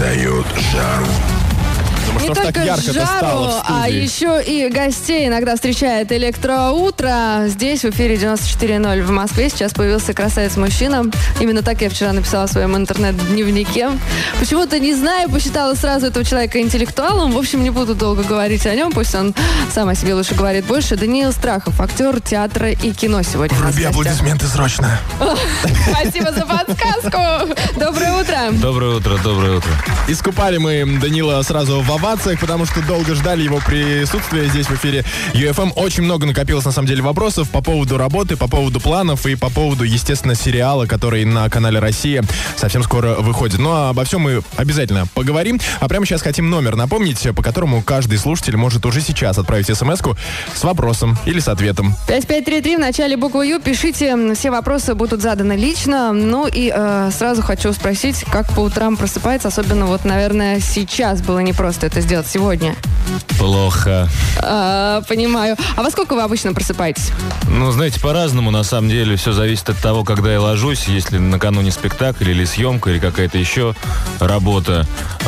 задают жару. Не только жару, а еще и гостей иногда встречает Электроутро. Здесь в эфире 94.0 в Москве. Сейчас появился красавец-мужчина. Именно так я вчера написала в своем интернет-дневнике. Почему-то, не знаю, посчитала сразу этого человека интеллектуалом. В общем, не буду долго говорить о нем. Пусть он сам о себе лучше говорит больше. Даниил Страхов, актер театра и кино сегодня. Вруби аплодисменты срочно. Спасибо за подсказку. Доброе утро. Доброе утро, доброе утро. Искупали мы Данила сразу в овациях, потому что долго ждали его присутствия здесь в эфире ЮФМ. Очень много накопилось, на самом деле, вопросов по поводу работы, по поводу планов и по поводу, естественно, сериала, который на канале «Россия» совсем скоро выходит. Но обо всем мы обязательно поговорим. А прямо сейчас хотим номер напомнить, по которому каждый слушатель может уже сейчас отправить смс-ку с вопросом или с ответом. 5533 в начале буквы Ю. Пишите, все вопросы будут заданы лично. Ну и сразу хочу спросить, как по утрам просыпается, особенно вот, наверное, сейчас было непросто это сделать сегодня. Плохо. Понимаю. А во сколько вы обычно просыпаетесь? Ну, знаете, по-разному, на самом деле. Все зависит от того, когда я ложусь. Если накануне спектакль или съемка, или какая-то еще работа.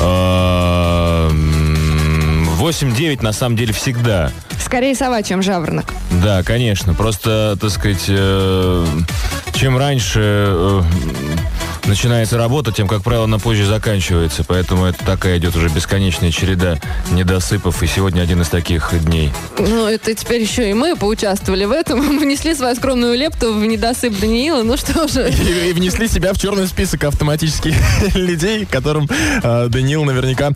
8-9, на самом деле, всегда. Скорее сова, чем жаворонок. Да, конечно. Просто, так сказать, чем раньше начинается работа, тем, как правило, она позже заканчивается. Поэтому это такая идет уже бесконечная череда недосыпов. И сегодня один из таких дней. Ну, это теперь еще и мы поучаствовали в этом. Внесли свою скромную лепту в недосып Даниила. Ну что же. И внесли себя в черный список автоматически людей, которым Даниил наверняка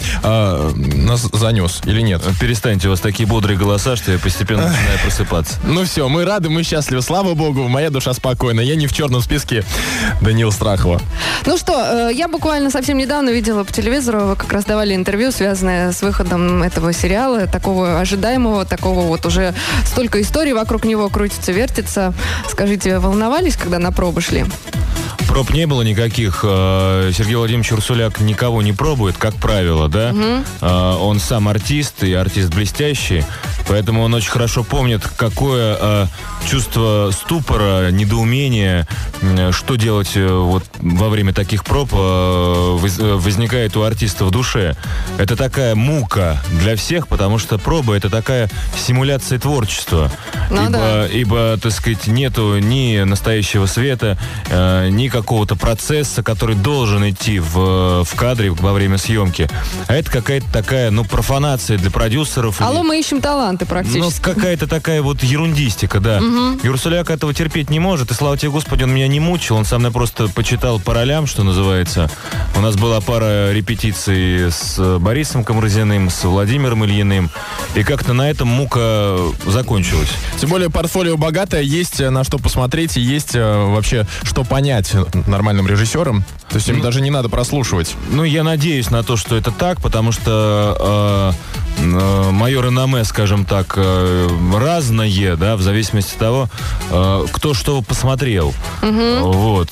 нас занес. Или нет? Перестаньте, у вас такие бодрые голоса, что я постепенно начинаю просыпаться. Ну все, мы рады, мы счастливы. Слава богу, моя душа спокойна. Я не в черном списке Даниила Страхова. Ну что, я буквально совсем недавно видела по телевизору, вы как раз давали интервью, связанное с выходом этого сериала, такого ожидаемого, такого вот уже столько историй вокруг него крутится, вертится. Скажите, волновались, когда на пробы шли? Проб не было никаких. Сергей Владимирович Урсуляк никого не пробует, как правило, да? Он сам артист, и артист блестящий, поэтому он очень хорошо помнит, какое чувство ступора, недоумения, что делать вот во время таких проб возникает у артиста в душе. Это такая мука для всех, потому что проба — это такая симуляция творчества. Ибо, так сказать, нету ни настоящего света, ни какого-то процесса, который должен идти в кадре во время съемки. А это какая-то такая, профанация для продюсеров. Алло, мы ищем таланты практически. Ну, какая-то такая вот ерундистика, да. И Урсуляк этого терпеть не может, и слава тебе, Господи, он меня не мучил, он со мной просто почитал по ролям, что называется. У нас была пара репетиций с Борисом Камрзиным, с Владимиром Ильиным, и как-то на этом мука закончилась. Тем более портфолио богатое, есть на что посмотреть и есть вообще что понять нормальным режиссерам. То есть им даже не надо прослушивать. Ну, я надеюсь на то, что это так, потому что мое реноме, скажем так, разное, да, в зависимости от того, кто что посмотрел. Вот.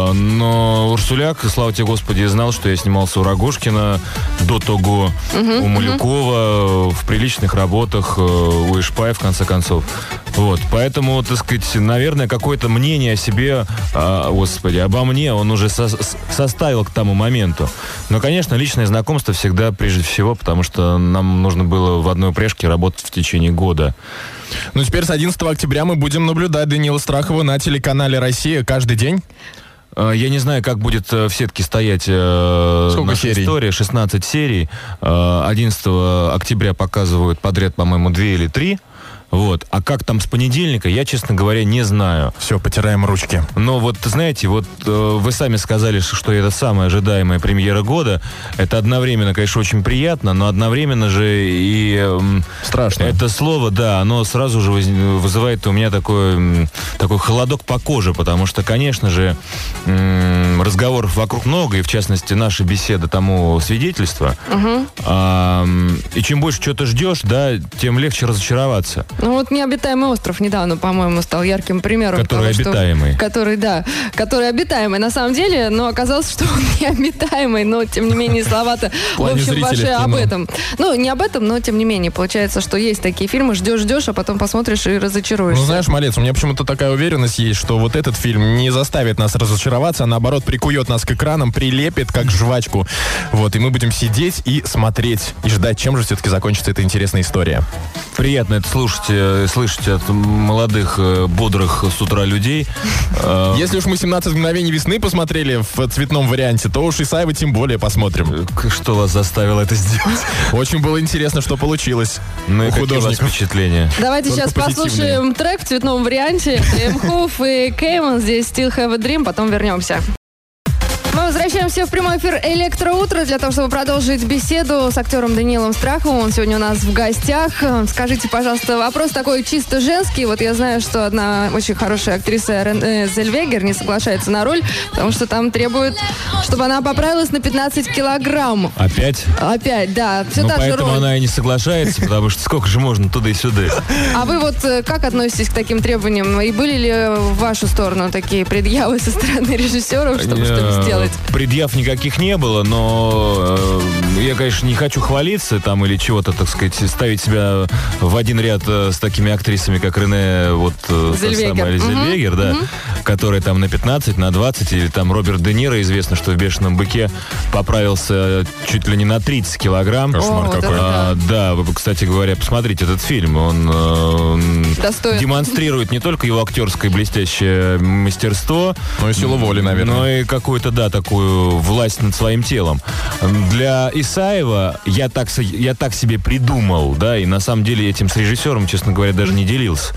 Но Урсуляк, слава тебе, Господи, знал, что я снимался у Рогожкина до того, у Малюкова, в приличных работах, у Ишпая, в конце концов. Вот. Поэтому, так сказать, наверное, какое-то мнение о себе, Господи, обо мне он уже составил к тому моменту. Но, конечно, личное знакомство всегда прежде всего, потому что нам нужно было в одной упряжке работать в течение года. Ну, теперь с 11 октября мы будем наблюдать Даниила Страхова на телеканале «Россия» каждый день. Я не знаю, как будет в сетке стоять Сколько серий? История. 16 серий. 11 октября показывают подряд, по-моему, 2 или 3. Вот. А как там с понедельника, я, честно говоря, не знаю. Все, потираем ручки. Но вот, знаете, вот вы сами сказали, что это самая ожидаемая премьера года. Это одновременно, конечно, очень приятно, но одновременно же и... страшно. Это слово, да, оно сразу же вызывает у меня такой холодок по коже, потому что, конечно же, разговоров вокруг много, и в частности наша беседа тому свидетельство. И чем больше что-то ждешь, да, тем легче разочароваться. Ну вот «Необитаемый остров» недавно, по-моему, стал ярким примером. Который обитаемый. Который обитаемый на самом деле, но оказалось, что он необитаемый, но тем не менее слова-то в общем вообще об этом. Ну, не об этом, но тем не менее. Получается, что есть такие фильмы, ждешь, а потом посмотришь и разочаруешься. Ну, знаешь, Малец, у меня почему-то такая уверенность есть, что вот этот фильм не заставит нас разочароваться, а наоборот прикует нас к экранам, прилепит как жвачку. Вот, и мы будем сидеть и смотреть, и ждать, чем же все-таки закончится эта интересная история. Приятно это слышать от молодых, бодрых с утра людей. Если уж мы 17 мгновений весны посмотрели в цветном варианте, то уж Исаева тем более посмотрим. Что вас заставило это сделать? Очень было интересно, что получилось. Ну и какие у вас впечатления? Давайте только сейчас послушаем трек в цветном варианте. Мхуф и Кейман, здесь Still Have a Dream, потом вернемся. Мы возвращаемся в прямой эфир «Электроутро» для того, чтобы продолжить беседу с актером Даниилом Страховым. Он сегодня у нас в гостях. Скажите, пожалуйста, вопрос такой чисто женский. Вот я знаю, что одна очень хорошая актриса Рене Зельвегер не соглашается на роль, потому что там требует, чтобы она поправилась на 15 килограмм. Опять? Опять, да. Все та же поэтому роль. Она и не соглашается, потому что сколько же можно туда и сюда. А вы вот как относитесь к таким требованиям? И были ли в вашу сторону такие предъявы со стороны режиссеров, чтобы что-то сделать? Предъяв никаких не было, но я, конечно, не хочу хвалиться там или чего-то, так сказать, ставить себя в один ряд с такими актрисами, как Рене Зельвегер, да, которая там на 15, на 20, или там Роберт Де Ниро, известно, что в «Бешеном быке» поправился чуть ли не на 30 килограмм. Кошмар какой. Да, кстати говоря, посмотрите этот фильм, он демонстрирует не только его актерское блестящее мастерство, но и силу воли, наверное. Но и какую-то, да, такую власть над своим телом. Для Исаева я так себе придумал, да, и на самом деле этим с режиссером, честно говоря, даже не делился.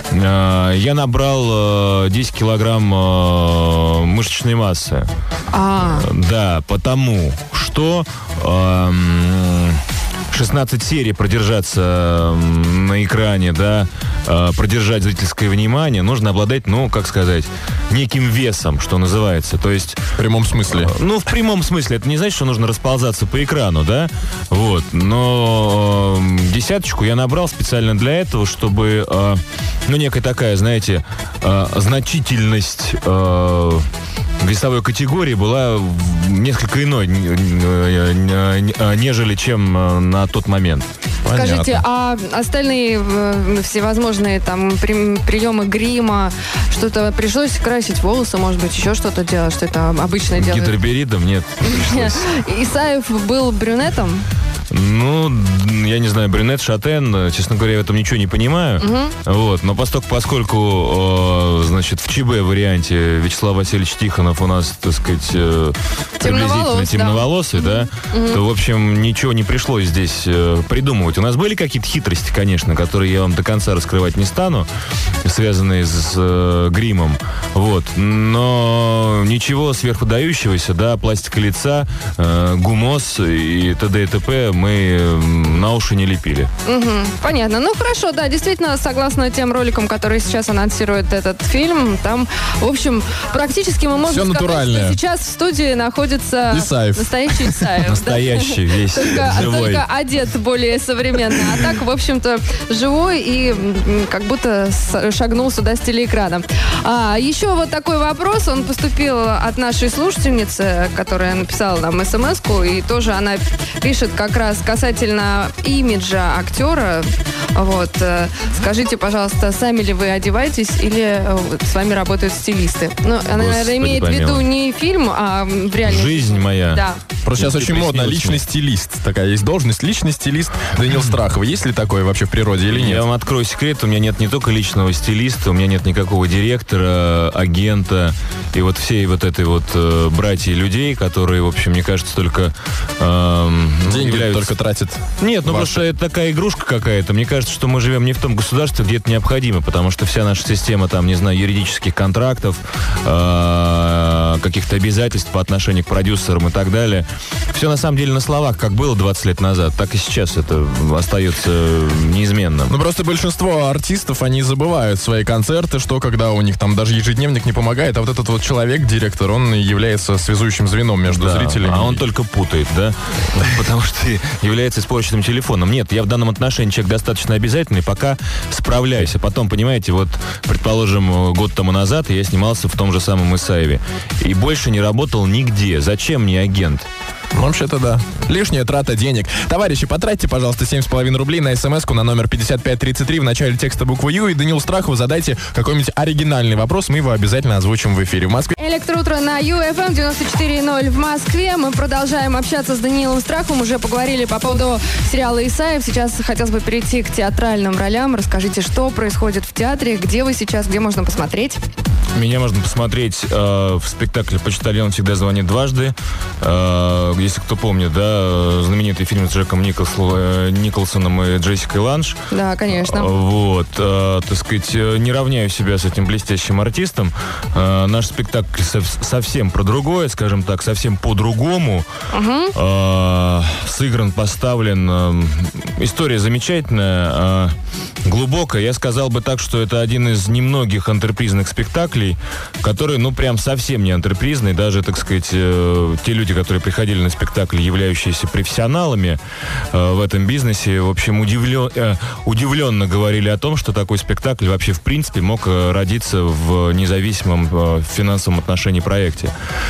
Я набрал 10 килограмм мышечной массы. Да, потому что 16 серий продержаться на экране, да, продержать зрительское внимание, нужно обладать, ну, как сказать, неким весом, что называется. То есть... В прямом смысле? Ну, в прямом смысле. Это не значит, что нужно расползаться по экрану, да? Вот. Но 10 я набрал специально для этого, чтобы, ну, некая такая, знаете, значительность весовой категории была несколько иной, нежели чем на тот момент. Скажите, а остальные всевозможные там приемы грима, что-то пришлось красить волосы, может быть, еще что-то делать, что это обычно делают? Гидроберидом нет. Исаев был брюнетом? Ну, я не знаю, брюнет, шатен, честно говоря, я в этом ничего не понимаю. Вот, но поскольку, значит, в ЧБ варианте Вячеслав Васильевич Тихонов у нас, так сказать, приблизительно темноволосый, да, то, в общем, ничего не пришлось здесь придумывать. У нас были какие-то хитрости, конечно, которые я вам до конца раскрывать не стану, связанные с гримом, вот, но ничего сверхвыдающегося, да, пластика лица, гумоз и т.д. и т.п. мы на уши не лепили. Понятно. Ну, хорошо, да, действительно, согласно тем роликам, которые сейчас анонсирует этот фильм, там, в общем, практически мы можем сказать, что сейчас в студии находится Исаев. Настоящий Исаев. Настоящий, весь живой. Только одет более современно. А так, в общем-то, живой и как будто шагнул сюда с телеэкрана. Еще вот такой вопрос. Он поступил от нашей слушательницы, которая написала нам смс-ку, и тоже она пишет как раз касательно имиджа актера. Вот. Скажите, пожалуйста, сами ли вы одеваетесь или с вами работают стилисты? Ну, она, наверное, имеет в виду не фильм, а в реальности. Жизнь моя. Да. Просто сейчас очень модно. Личный стилист. Такая есть должность. Личный стилист Даниил Страхов. Есть ли такое вообще в природе или нет? Я вам открою секрет. У меня нет не только личного стилиста, у меня нет никакого директора, агента и вот всей вот этой вот братьи людей, которые, в общем, мне кажется, только деньги только тратят. Нет, ну просто это такая игрушка какая-то. Мне кажется, что мы живем не в том государстве, где это необходимо, потому что вся наша система, там, не знаю, юридических контрактов, каких-то обязательств по отношению к продюсерам и так далее, все на самом деле на словах, как было 20 лет назад, так и сейчас это остается неизменным. Ну, просто большинство артистов, они забывают свои концерты, что когда у них там даже ежедневник не помогает, а вот этот вот человек, директор, он является связующим звеном между зрителями. А он только путает, да? Потому что является испорченным телефоном. Нет, я в данном отношении человек достаточно обязательный, пока справляюсь. А потом, понимаете, вот, предположим, год тому назад я снимался в том же самом Исаеве. И больше не работал нигде. Зачем мне агент? Вообще-то да. Лишняя трата денег. Товарищи, потратьте, пожалуйста, 7,5 рублей на смс-ку на номер 5533 в начале текста букву Ю, и Данилу Страхову задайте какой-нибудь оригинальный вопрос, мы его обязательно озвучим в эфире. В Москве. Электроутро на UFM 94.0 в Москве. Мы продолжаем общаться с Данилом Страховым. Уже поговорили по поводу сериала «Исаев». Сейчас хотелось бы перейти к театральным ролям. Расскажите, что происходит в театре, где вы сейчас, где можно посмотреть? Меня можно посмотреть в спектакле «Почтальон всегда звонит дважды». Если кто помнит, да, знаменитый фильм с Джеком Николсоном и Джессикой Ланж. Да, конечно. Вот, так сказать, не равняю себя с этим блестящим артистом. Наш спектакль совсем про другое, скажем так, совсем по-другому. Сыгран, поставлен. История замечательная, глубокая. Я сказал бы так, что это один из немногих антрепризных спектаклей, которые, ну, прям совсем не антрепризные. Даже, так сказать, те люди, которые приходили на спектакль, являющиеся профессионалами в этом бизнесе, в общем, удивленно говорили о том, что такой спектакль вообще в принципе мог родиться в независимом финансовом отношении проекте.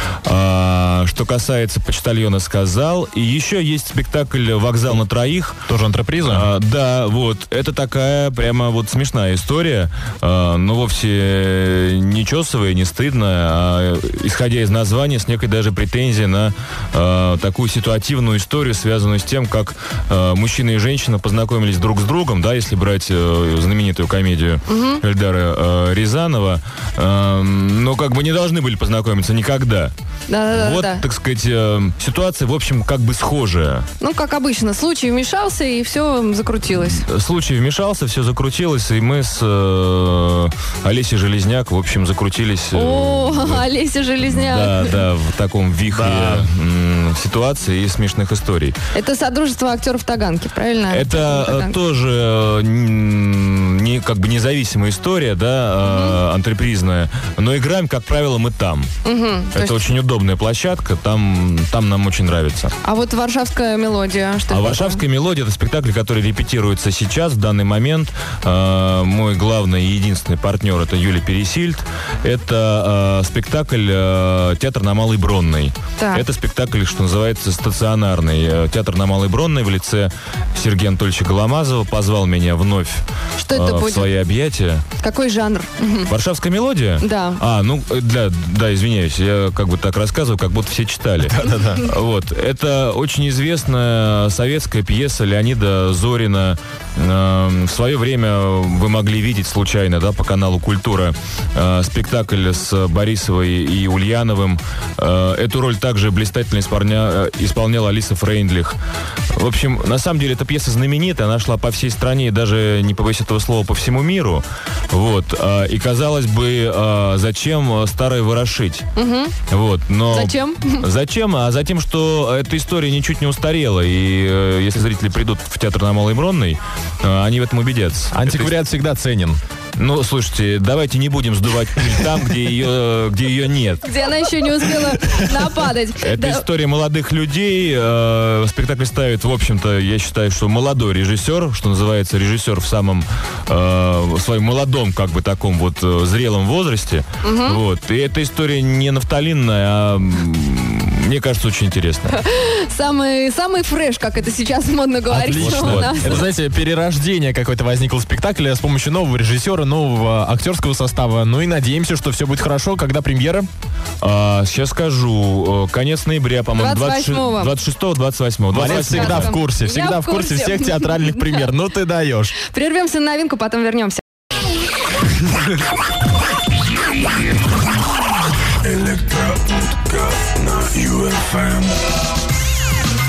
Что касается «Почтальона», сказал. И еще есть спектакль «Вокзал на троих». Тоже антреприза? Да, вот. Это такая прямо вот смешная история, но вовсе не чесовая, не стыдная, а, исходя из названия, с некой даже претензией на такую ситуативную историю, связанную с тем, как мужчина и женщина познакомились друг с другом, да, если брать знаменитую комедию Эльдара Рязанова, но как бы не должны были познакомиться никогда. Вот, так сказать, ситуация, в общем, как бы схожая. Ну, как обычно, случай вмешался, и все закрутилось. Случай вмешался, все закрутилось, и мы с Олесей Железняк, в общем, закрутились. Олеся Железняк. Да, в таком вихре ситуаций и смешных историй. Это Содружество актеров Таганки, правильно? Это тоже не как бы независимая история, да, антрепризная, но играем, как правило, мы там. Это очень удобная площадка, там нам очень нравится. А вот «Варшавская мелодия», что это? «Варшавская мелодия» — это спектакль, который репетируется сейчас, в данный момент. Мой главный и единственный партнер — это Юлия Пересильд. Это спектакль «Театр на Малой Бронной». Так. Это спектакль, что называется, стационарный. Театр на Малой Бронной в лице Сергея Анатольевича Голомазова позвал меня вновь в свои объятия. Какой жанр? «Варшавская мелодия»? Да. Да, извиняюсь, я как бы так рассказываю, как будто все читали. Да. Вот. Это очень известная советская пьеса Леонида Зорина. В свое время вы могли видеть случайно, да, по каналу «Культура» спектакль с Борисовой и Ульяновым. Эту роль также блистательно исполняла Алиса Фрейндлих. В общем, на самом деле, эта пьеса знаменитая, она шла по всей стране, и даже, не побоюсь этого слова, по всему миру. Вот. И, казалось бы, зачем старое ворошить? Вот. Но зачем? Зачем? А затем, что эта история ничуть не устарела, и если зрители придут в театр на Малой Бронной, они в этом убедятся. Антиквариат всегда ценен. Ну, слушайте, давайте не будем сдувать пыль там, где ее нет. Где она еще не успела нападать. Это история молодых людей. Спектакль ставит, в общем-то, я считаю, что молодой режиссер, что называется, режиссер в самом своем молодом, как бы таком вот зрелом возрасте. Вот. И эта история не нафталинная, а мне кажется, очень интересно. Самый фреш, как это сейчас модно говорить. Отлично. Это, знаете, перерождение какое-то возникло в спектакле с помощью нового режиссера, нового актерского состава. Ну и надеемся, что все будет хорошо. Когда премьера? Сейчас скажу. Конец ноября, по-моему, 26-28. Валерий всегда в курсе. Всегда в курсе всех театральных премьер. Ну ты даешь. Прервемся на новинку, потом вернемся. Электроутка на UFM.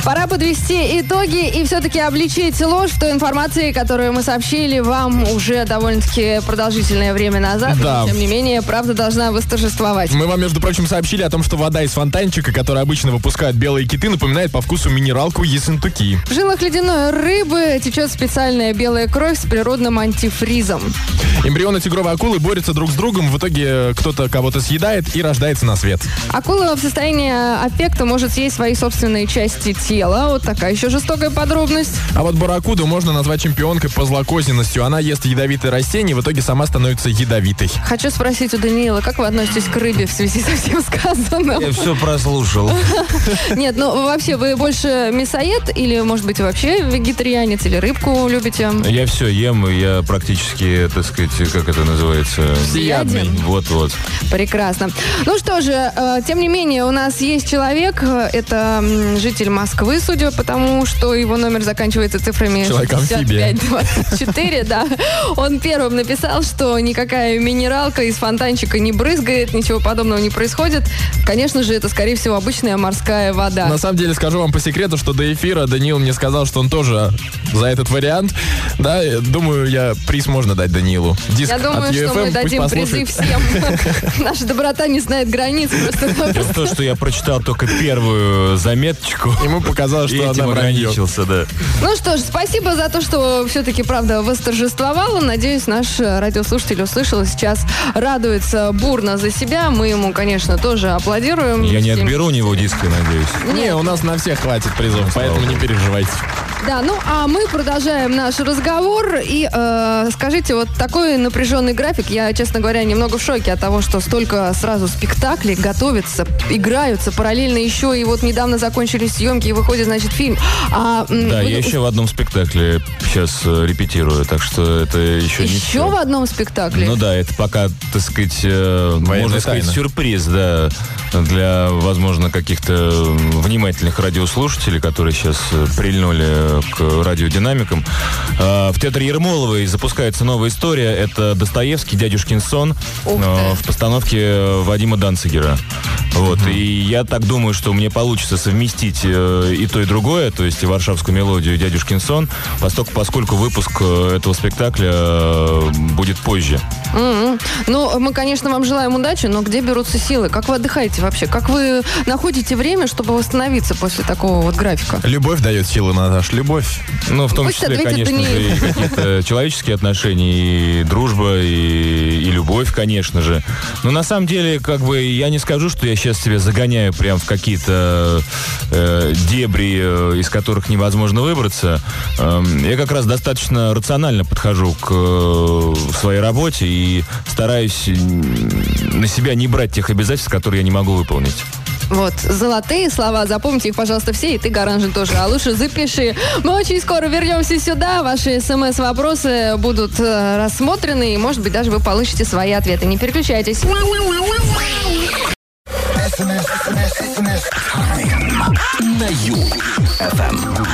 Пора подвести итоги и все-таки обличить ложь в той информации, которую мы сообщили вам уже довольно-таки продолжительное время назад. Да. Но, тем не менее, правда должна восторжествовать. Мы вам, между прочим, сообщили о том, что вода из фонтанчика, которую обычно выпускают белые киты, напоминает по вкусу минералку Ессентуки. В жилах ледяной рыбы течет специальная белая кровь с природным антифризом. Эмбрионы тигровой акулы борются друг с другом, в итоге кто-то кого-то съедает и рождается на свет. Акула в состоянии аффекта может съесть свои собственные части тела. Вот такая еще жестокая подробность. А вот барракуду можно назвать чемпионкой по злокозненностью. Она ест ядовитые растения и в итоге сама становится ядовитой. Хочу спросить у Даниила, как вы относитесь к рыбе в связи со всем сказанным? Я все прослушал. Нет, ну вообще вы больше мясоед или, может быть, вообще вегетарианец или рыбку любите? Я все ем, я практически, так сказать, как это называется? Всеяден? Вот-вот. Прекрасно. Ну что же, тем не менее, у нас есть человек, это житель Москвы, судя по тому, что его номер заканчивается цифрами Человек-амфибия. 6524, да. Он первым написал, что никакая минералка из фонтанчика не брызгает, ничего подобного не происходит. Конечно же, это, скорее всего, обычная морская вода. На самом деле, скажу вам по секрету, что до эфира Даниил мне сказал, что он тоже за этот вариант. Да, думаю, приз можно дать Даниилу. Диск Я думаю, от что UFM, мы дадим пусть призы послушает. всем. Наша доброта не знает границ. Это то, что я прочитал только первую заметочку. Ему показалось, И что этим она вранье. ограничился, да. Ну что ж, спасибо за то, что все-таки правда восторжествовала. Надеюсь, наш радиослушатель услышал и сейчас радуется бурно за себя. Мы ему, конечно, тоже аплодируем. Я не Всем- отберу у него диски, надеюсь. Не, у нас на всех хватит призов, поэтому не переживайте. Да, ну а мы продолжаем наш разговор. И скажите, вот такой напряженный график, я, честно говоря, немного в шоке от того, что столько сразу спектаклей готовятся, играются, параллельно еще и вот недавно закончились съемки и выходит, значит, фильм. Да, я еще в одном спектакле сейчас репетирую, так что это еще не Еще все. в одном спектакле? Ну да, это пока, так сказать, можно сказать, тайна. сюрприз, да, для, возможно, каких-то внимательных радиослушателей, которые сейчас прильнули к радиодинамикам. В театре Ермоловой запускается новая история. Это Достоевский, «Дядюшкин сон» в постановке Вадима Данцигера. Вот. И я так думаю, что мне получится совместить и то, и другое, то есть и «Варшавскую мелодию», и «Дядюшкин сон», поскольку выпуск этого спектакля будет позже. Ну, мы, конечно, вам желаем удачи, но где берутся силы? Как вы отдыхаете вообще? Как вы находите время, чтобы восстановиться после такого вот графика? Любовь дает силы, Наташ, любовь. Ну, в том Пусть числе, ответит конечно же, Даниил. и какие-то человеческие отношения, и дружба, и любовь, конечно же. Но на самом деле, как бы, я не скажу, что я сейчас себя загоняю прям в какие-то дебри, из которых невозможно выбраться. Я как раз достаточно рационально подхожу к своей работе и стараюсь на себя не брать тех обязательств, которые я не могу выполнить. Вот, золотые слова, запомните их, пожалуйста, все, и ты, Гаранжин, тоже, а лучше запиши. Мы очень скоро вернемся сюда, ваши смс-вопросы будут рассмотрены, и, может быть, даже вы получите свои ответы. Не переключайтесь. На Ю-ФМ.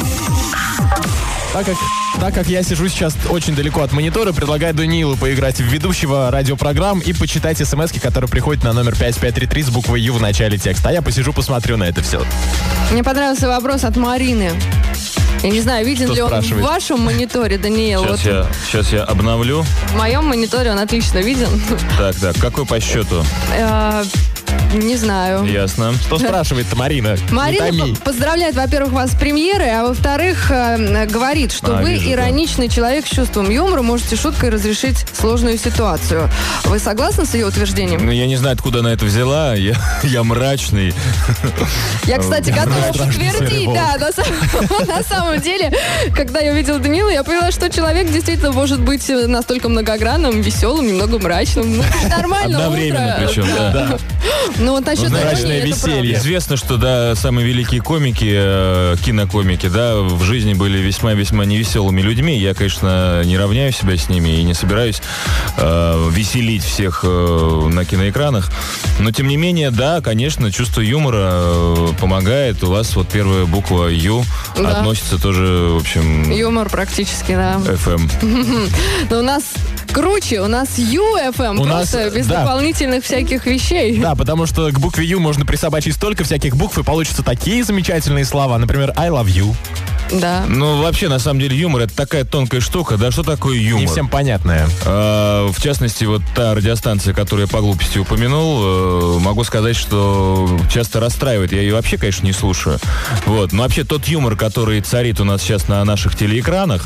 Так как я сижу сейчас очень далеко от монитора, предлагаю Даниилу поиграть в ведущего радиопрограмм и почитать смски, которые приходят на номер 5533 с буквой Ю в начале текста. А я посижу, посмотрю на это все. Мне понравился вопрос от Марины. Я не знаю, виден Что ли он в спрашивает? вашем мониторе, Даниил. Сейчас я обновлю. В моем мониторе он отлично виден. Так, какой по счету? Не знаю. Ясно. Что спрашивает-то Марина? Не Марина томи. поздравляет, во-первых, вас с премьерой, а во-вторых, говорит, что вы вижу, да. ироничный человек с чувством юмора, можете шуткой разрешить сложную ситуацию. Вы согласны с ее утверждением? Ну, я не знаю, откуда она это взяла. Я мрачный. Я, кстати, готова подтвердить, да, на самом деле, когда я увидела Даниила, я поняла, что человек действительно может быть настолько многогранным, веселым, немного мрачным. Ну, нормально. Одновременно утро. причем, да. Ну, вот насчет Мрачное иронии, это правда. веселье. Известно, что, да, самые великие комики, кинокомики, да, в жизни были весьма-весьма невеселыми людьми. Я, конечно, не равняю себя с ними и не собираюсь веселить всех на киноэкранах. Но, тем не менее, да, конечно, чувство юмора помогает. У вас вот первая буква Ю относится тоже, в общем, Юмор практически, да. FM. Но у нас круче. У нас UFM, просто без дополнительных всяких вещей. Да, потому что к букве Ю можно присобачить столько всяких букв, и получатся такие замечательные слова. Например, I love you. Да. Ну, вообще, на самом деле, юмор — это такая тонкая штука, да, что такое юмор? Не всем понятная. В частности, вот та радиостанция, которую я по глупости упомянул, могу сказать, что часто расстраивает. Я ее вообще, конечно, не слушаю. Вот. Но вообще тот юмор, который царит у нас сейчас на наших телеэкранах,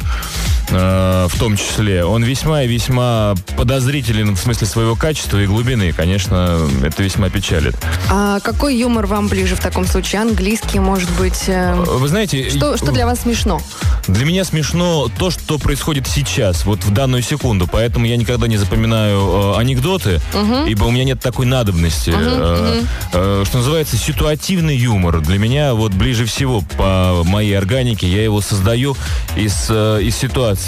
в том числе, он весьма и весьма подозрителен в смысле своего качества и глубины. Конечно, это весьма печалит. А какой юмор вам ближе в таком случае? Английский, может быть? Вы знаете... Что для вас смешно? Для меня смешно то, что происходит сейчас, вот в данную секунду. Поэтому я никогда не запоминаю анекдоты, ибо у меня нет такой надобности. Что называется, ситуативный юмор. Для меня вот ближе всего по моей органике. Я его создаю из ситуации,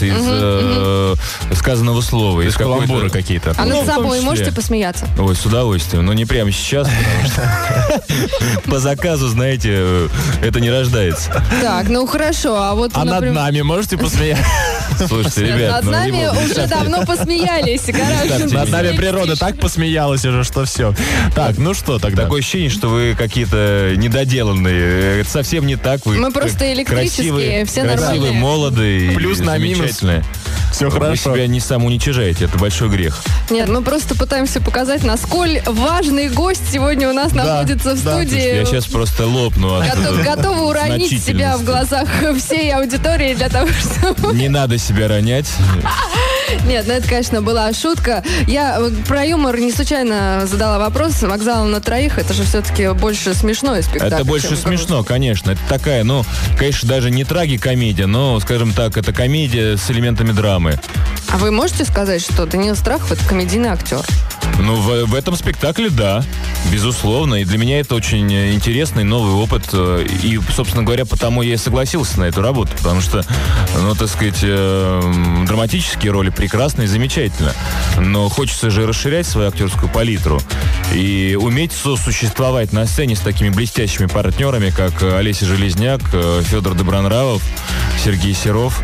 из сказанного слова. Из каламбуры какие-то. А над собой можете посмеяться? Ой, с удовольствием. Но не прямо сейчас, потому что по заказу, знаете, это не рождается. Так, ну хорошо, а вот... А над нами можете посмеяться? Слушайте, ребят, над нами уже давно посмеялись. Над нами природа так посмеялась уже, что все. Так, ну что тогда? Такое ощущение, что вы какие-то недоделанные. Это совсем не так. Вы мы просто электрические, все нормальные. Красивые, молодые. Плюс на минус. Все хорошо. Вы себя не самоуничижаете, это большой грех. Нет, мы просто пытаемся показать, насколько важный гость сегодня у нас находится в студии. Я сейчас просто лопну. Готовы уронить себя в глазах всей аудитории для того, чтобы... Не надо себя ронять. Нет, ну это, конечно, была шутка. Я про юмор не случайно задала вопрос. «Вокзал на троих» — это же все-таки больше смешной спектакль. Это больше смешно, конечно. Это такая, ну, конечно, даже не трагикомедия, но, скажем так, это комедия с элементами драмы. А вы можете сказать, что Даниил Страхов — это комедийный актер? Ну, в этом спектакле, да, безусловно. И для меня это очень интересный новый опыт. И, собственно говоря, потому я и согласился на эту работу. Потому что, ну, так сказать, драматические роли прекрасны и замечательно. Но хочется же расширять свою актерскую палитру. И уметь сосуществовать на сцене с такими блестящими партнерами, как Олеся Железняк, Федор Добронравов, Сергей Серов,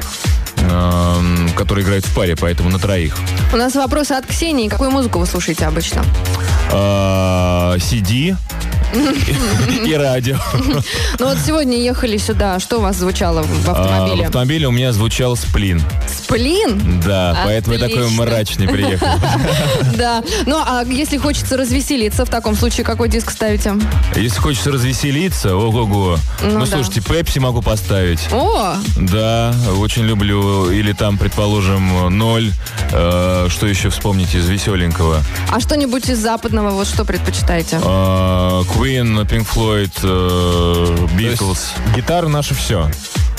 которые играют в паре, поэтому на троих. У нас вопрос от Ксении. Какую музыку вы слушаете обычно? CD и радио. Ну вот сегодня ехали сюда. Что у вас звучало в автомобиле? В автомобиле у меня звучал «Сплин». «Сплин»? Да, поэтому я такой мрачный приехал. Да. Ну, а если хочется развеселиться, в таком случае какой диск ставите? Если хочется развеселиться, ого-го. Ну, слушайте, «Пепси» могу поставить. О! Да, очень люблю. Или там, предположим, «Ноль». Что еще вспомнить из веселенького? А что-нибудь из западного, вот что предпочитаете? Queen, Pink Floyd, Beatles. Гитара — наше все.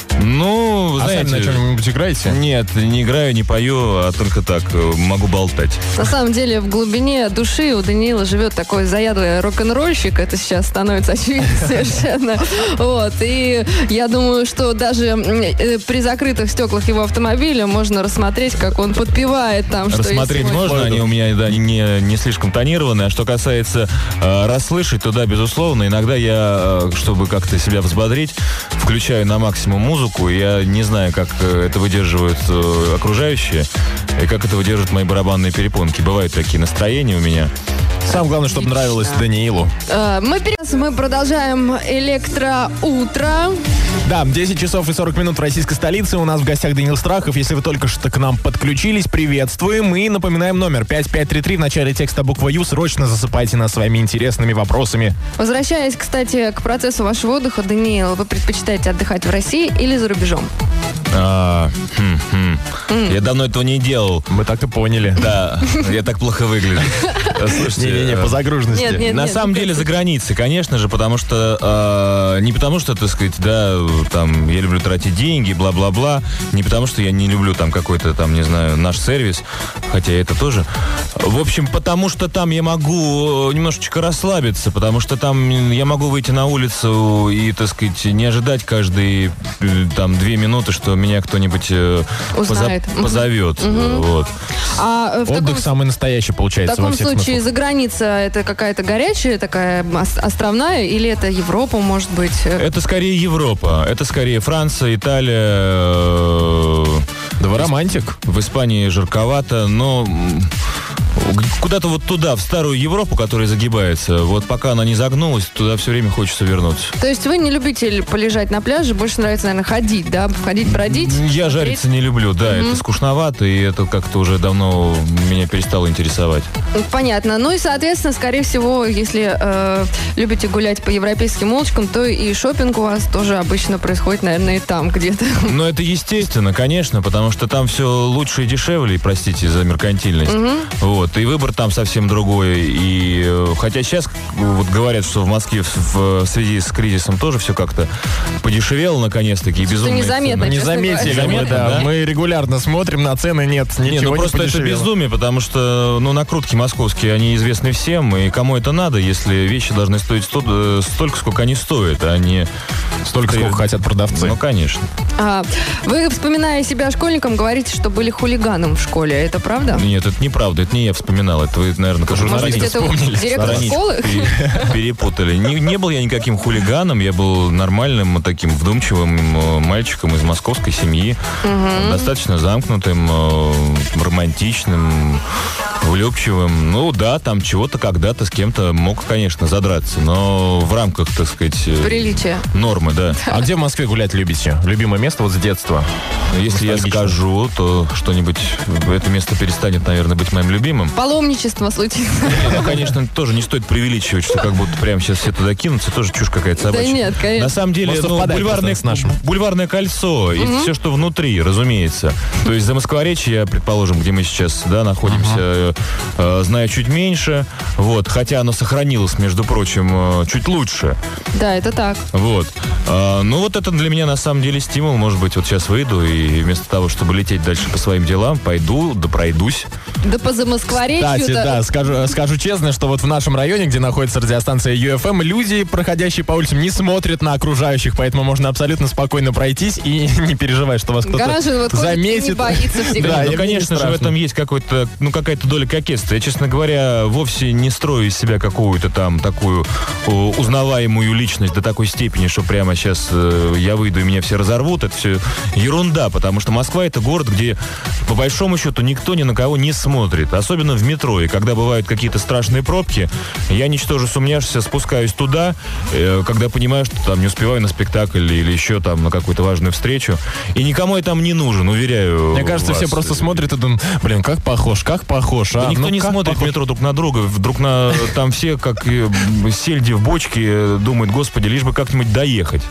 Ну, знаете... сами на чем-нибудь играете? Нет, не играю, не пою, а только так, могу болтать. На самом деле, в глубине души у Даниила живет такой заядлый рок-н-ролльщик. Это сейчас становится очевидно совершенно. Вот. И я думаю, что даже при закрытых стеклах его автомобиля можно рассмотреть, как он подпевает там, что рассмотреть есть. можно, они у меня не слишком тонированные. А что касается расслышать, то да, безусловно. Иногда я, чтобы как-то себя взбодрить, включаю на максимум музыку. Я не знаю, как это выдерживают окружающие и как это выдерживают мои барабанные перепонки. Бывают такие настроения у меня. Самое главное, чтобы нравилось Даниилу. Мы продолжаем «Электроутро». Да, 10 часов и 40 минут в российской столице. У нас в гостях Даниил Страхов. Если вы только что к нам подключились, приветствуем. И напоминаем номер 5533. В начале текста буква «Ю». Срочно засыпайте нас своими интересными вопросами. Возвращаясь, кстати, к процессу вашего отдыха, Даниил, вы предпочитаете отдыхать в России или за рубежом? Я давно этого не делал. Мы так и поняли. Да, я так плохо выгляжу. Слушайте, Не-не-не, по загруженности. На самом деле за границей, конечно же, потому что не потому что, так сказать, да, там я люблю тратить деньги, бла-бла-бла, не потому что я не люблю там какой-то там, не знаю, наш сервис, хотя это тоже. В общем, потому что там я могу немножечко расслабиться, потому что там я могу выйти на улицу и, так сказать, не ожидать каждые там 2 минуты, что меня кто-нибудь позовет. Вот. Отдых самый настоящий получается. В таком случае за граница это какая-то горячая, такая островная, или это Европа, может быть? Это скорее Европа. Это скорее Франция, Италия, Да вы романтик. В Испании жарковато, но куда-то вот туда, в старую Европу, которая загибается, вот пока она не загнулась, туда все время хочется вернуться. То есть вы не любитель полежать на пляже, больше нравится, наверное, ходить, да? Ходить, бродить? Я жариться не люблю, да, это скучновато, и это как-то уже давно меня перестало интересовать. Понятно. Ну и, соответственно, скорее всего, если любите гулять по европейским улочкам, то и шопинг у вас тоже обычно происходит, наверное, и там где-то. Ну, это естественно, конечно, потому что там все лучше и дешевле, простите за меркантильность. Вот, и выбор там совсем другой. И хотя сейчас вот говорят, что в Москве в связи с кризисом тоже все как-то подешевело наконец-таки. Что незаметно, не заметили мы, да. Мы регулярно смотрим на цены, нет, ничего не просто подешевело. это безумие, потому что, накрутки московские, они известны всем, и кому это надо, если вещи должны стоить столько, сколько они стоят, а не столько, сколько хотят продавцы. Ну, конечно. Вы, вспоминая себя школьником, говорите, что были хулиганом в школе. Это правда? Нет, это неправда. Это не я вспоминал. Это вы, наверное, как журналисты вспомнили. Директор школы? Перепутали. Не был я никаким хулиганом. Я был нормальным, таким вдумчивым мальчиком из московской семьи. Достаточно замкнутым, романтичным, влюбчивым. Ну да, там чего-то когда-то с кем-то мог, конечно, задраться. Но в рамках, так сказать... Приличия. Нормы, да. А где в Москве гулять любите? Любимое место вот с детства? Если я скажу, то что-нибудь... Это место перестанет, наверное, быть моим любимым. Паломничество случится. Ну, конечно, тоже не стоит преувеличивать, что как будто прямо сейчас все туда кинутся. Тоже чушь какая-то собачья. Да нет, конечно. На самом деле, бульварное кольцо и все, что внутри, разумеется. То есть Замоскворечье, предположим, где мы сейчас находимся, знаю чуть меньше. Вот, хотя оно сохранилось, между прочим, чуть лучше. Да, это так. Вот. Ну, вот это для меня, на самом деле, стимул. Может быть, вот сейчас выйду и вместо того, чтобы лететь дальше по своим делам, пойду, да пройдусь. Да по Замоскворечью. Кстати, да, скажу честно, что вот в нашем районе, где находится радиостанция UFM, люди, проходящие по улицам, не смотрят на окружающих, поэтому можно абсолютно спокойно пройтись и не переживать, что вас кто-то заметит. Не боится всегда. Да, ну, конечно же, в этом есть какая-то доля кокетства. Я, честно говоря, вовсе не строю из себя какую-то там такую узнаваемую личность до такой степени, что прямо сейчас я выйду и меня все разорвут. Это все ерунда, потому что Москва — это город, где, по большому счету, никто ни на кого не смотрит. Особенно в метро. И когда бывают какие-то страшные пробки, я, ничтоже сумняшися, спускаюсь туда, когда понимаю, что там не успеваю на спектакль или еще там на какую-то важную встречу. И никому я там не нужен, уверяю. Мне кажется, все просто смотрят и думают, блин, как похож. Да никто не смотрит в метро друг на друга. Там все, как сельди в бочке, думают, господи, лишь бы как-нибудь доехать.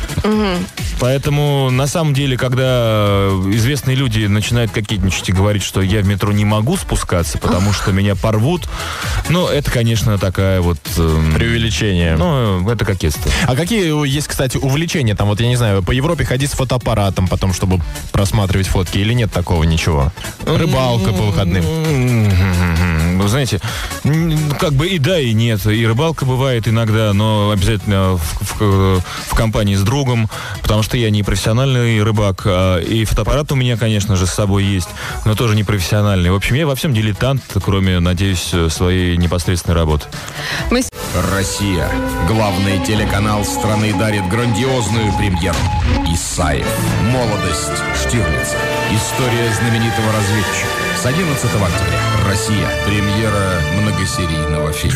Поэтому, на самом деле, когда известные люди начинают кокетничать и говорить, что я в метро не могу спускаться, потому что меня порвут, это, конечно, такая вот... преувеличение. Это кокетство. А какие есть, кстати, увлечения? Там, вот, я не знаю, по Европе ходить с фотоаппаратом потом, чтобы просматривать фотки, или нет такого ничего? Рыбалка по выходным. Вы знаете, как бы и да, и нет. И рыбалка бывает иногда, но обязательно в компании с другом, потому что я не профессиональный рыбак. И фотоаппарат у меня, конечно же, с собой есть, но тоже не профессиональный. В общем, я во всем дилетант, кроме, надеюсь, своей непосредственной работы. Россия. Главный телеканал страны дарит грандиозную премьеру. Исаев. Молодость Штирлица. История знаменитого разведчика. С 11 октября. Россия. Премьера многосерийного фильма.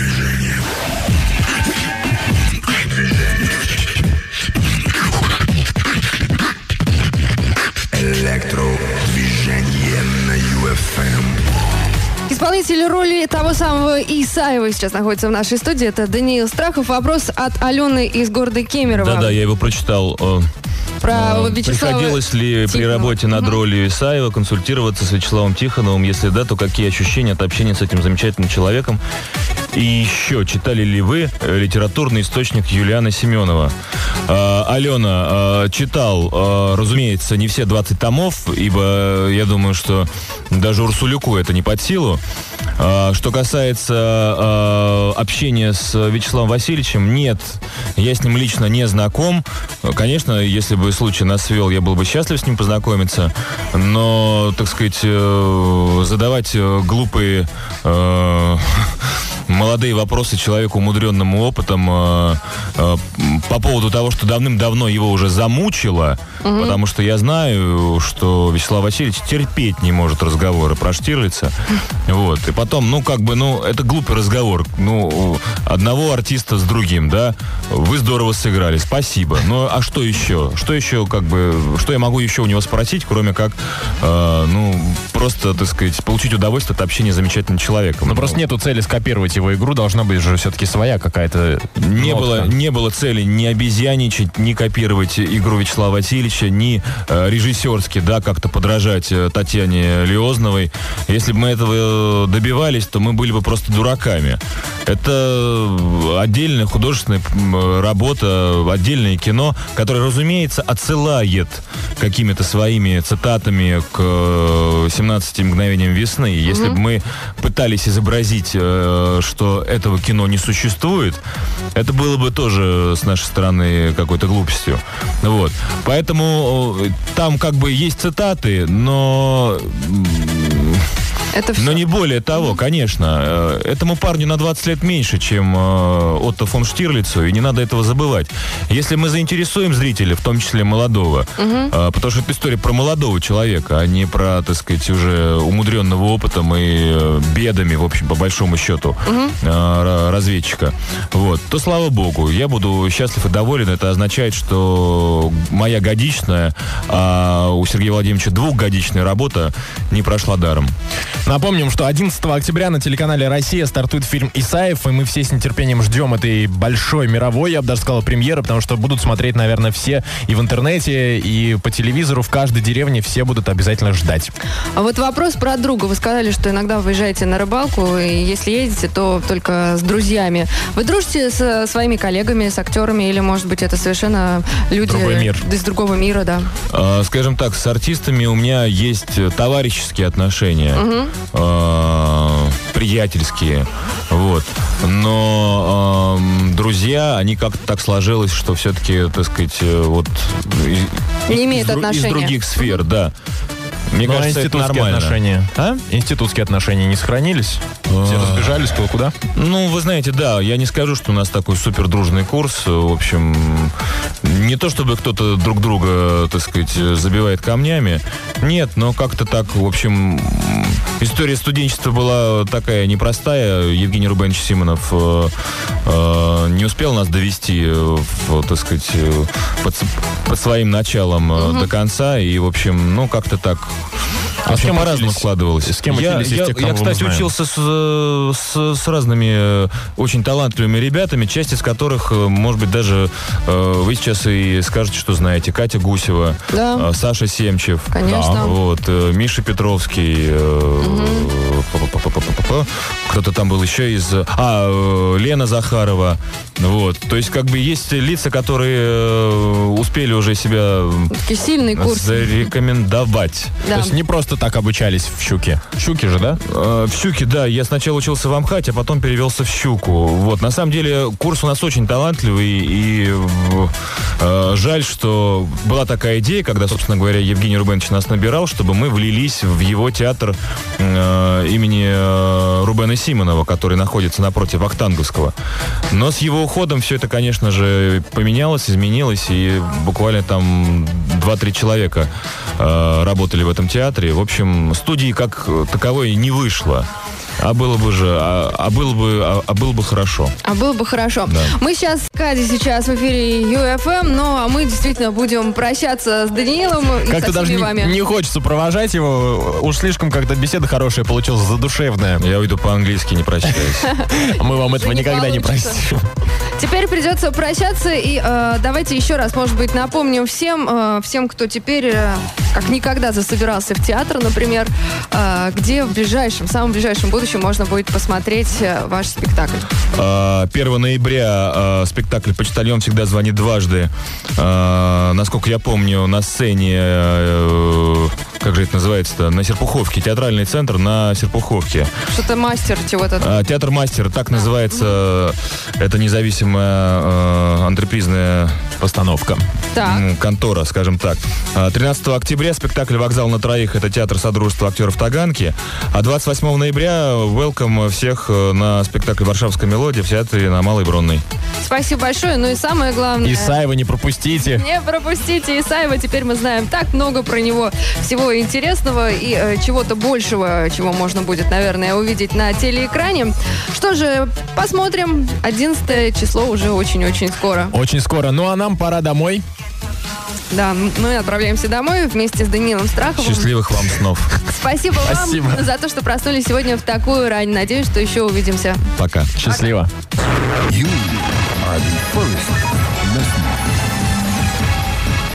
Электродвижение на UFM. Исполнитель роли того самого Исаева сейчас находится в нашей студии. Это Даниил Страхов. Вопрос от Алены из города Кемерово. Да, я его прочитал. Про Вячеслава Приходилось ли Тихонова при работе над ролью Исаева консультироваться с Вячеславом Тихоновым? Если да, то какие ощущения от общения с этим замечательным человеком? И еще, читали ли вы литературный источник Юлиана Семенова? Алена, читал, разумеется, не все 20 томов, ибо я думаю, что даже Урсуляку это не под силу. Что касается общения с Вячеславом Васильевичем, нет, я с ним лично не знаком. Конечно, если бы случай нас свел, я был бы счастлив с ним познакомиться, но, так сказать, задавать глупые молодые вопросы человеку, умудренному опытом, по поводу того, что давным-давно его уже замучило, потому что я знаю, что Вячеслав Васильевич терпеть не может разговоры про Штирлица. Вот. И потом, это глупый разговор. Одного артиста с другим, да? Вы здорово сыграли, спасибо. Ну, а что еще? Что я могу еще у него спросить, кроме как, просто, так сказать, получить удовольствие от общения с замечательным человеком. Просто нету цели скопировать его игру, должна быть же все-таки своя какая-то нотка. Не было цели ни обезьяничать, ни копировать игру Вячеслава Васильевича, ни режиссерски, да, как-то подражать Татьяне Лиозновой. Если бы мы этого добивались, то мы были бы просто дураками. Это отдельная художественная работа, отдельное кино, которое, разумеется, отсылает какими-то своими цитатами к 17 мгновениям весны. Если бы мы пытались изобразить, что этого кино не существует, это было бы тоже с нашей стороны какой-то глупостью. Вот. Поэтому там есть цитаты, но не более того, конечно. Этому парню на 20 лет меньше, чем Отто фон Штирлицу, и не надо этого забывать. Если мы заинтересуем зрителя, в том числе молодого, потому что это история про молодого человека, а не про, так сказать, уже умудренного опытом и бедами, в общем, по большому счету, разведчика, то слава богу, я буду счастлив и доволен. Это означает, что моя годичная, а у Сергея Владимировича двухгодичная работа не прошла даром. Напомним, что 11 октября на телеканале «Россия» стартует фильм «Исаев», и мы все с нетерпением ждем этой большой мировой, я бы даже сказал, премьеры, потому что будут смотреть, наверное, все и в интернете, и по телевизору, в каждой деревне все будут обязательно ждать. А вот вопрос про друга. Вы сказали, что иногда выезжаете на рыбалку, и если едете, то только с друзьями. Вы дружите со своими коллегами, с актерами, или, может быть, это совершенно люди из другого мира, да? Скажем так, с артистами у меня есть товарищеские отношения. Приятельские, но друзья, они как-то так сложилось, что все-таки, так сказать, не имеют отношения. Из других сфер, да. Мне кажется, это нормально. Отношения? Институтские отношения не сохранились? Все разбежались куда? Вы знаете, да, я не скажу, что у нас такой супер дружный курс. В общем, не то чтобы кто-то друг друга, так сказать, забивает камнями. Нет, но как-то так, в общем, история студенчества была такая непростая. Евгений Рубенович Симонов не успел нас довести, так сказать, под своим началом до конца. И, в общем, как-то так. А с кем по-разному складывалось. С кем я, кстати, учился с разными очень талантливыми ребятами, часть из которых, может быть, даже вы сейчас и скажете, что знаете. Катя Гусева, да. Саша Семчев. Конечно. Миша Петровский. Кто-то там был еще из... Лена Захарова. То есть, есть лица, которые успели уже себя сильный курс зарекомендовать. Да. То есть не просто так обучались в «Щуке». «Щуке» же, да? В «Щуке», да. Я сначала учился в Амхате, а потом перевелся в «Щуку». На самом деле, курс у нас очень талантливый, и жаль, что была такая идея, когда, собственно говоря, Евгений Рубенович нас набирал, чтобы мы влились в его театр имени Рубена Симонова, который находится напротив Вахтанговского. Но с его уходом все это, конечно же, поменялось, изменилось, и буквально там 2-3 человека работали в этом театре. В общем, студии как таковой не вышло. Было бы хорошо. Было бы хорошо. Да. Мы сейчас с Катей в эфире UFM, но мы действительно будем прощаться с Даниилом и как-то со всеми даже вами. Не хочется провожать его. Уж слишком как-то беседа хорошая получилась, задушевная. Я уйду по-английски, не прощаюсь. Мы вам этого никогда не простим. Теперь придется прощаться, и давайте еще раз, может быть, напомним всем, кто теперь как никогда засобирался в театр, например, где в самом ближайшем будущем можно будет посмотреть ваш спектакль. 1 ноября спектакль «Почтальон всегда звонит дважды». Насколько я помню, на сцене как же это называется-то, на Серпуховке, театральный центр на Серпуховке. Что-то мастер чего-то. Театр Мастер, так называется, это независимая антрепризная постановка. Контора, скажем так. 13 октября спектакль «Вокзал на троих» — это театр Содружества актеров Таганки. А 28 ноября welcome всех на спектакль «Варшавская мелодия» в театре на Малой Бронной. Спасибо большое. Ну и самое главное... Исаева не пропустите. Не пропустите Исаева. Теперь мы знаем так много про него всего интересного и чего-то большего, чего можно будет, наверное, увидеть на телеэкране. Что же, посмотрим. 11 число уже очень-очень скоро. Очень скоро. Ну а нам пора домой. Да, мы отправляемся домой вместе с Даниилом Страховым. Счастливых вам снов. Спасибо вам за то, что проснулись сегодня в такую рань. Надеюсь, что еще увидимся. Пока. Счастливо. You are the first listener.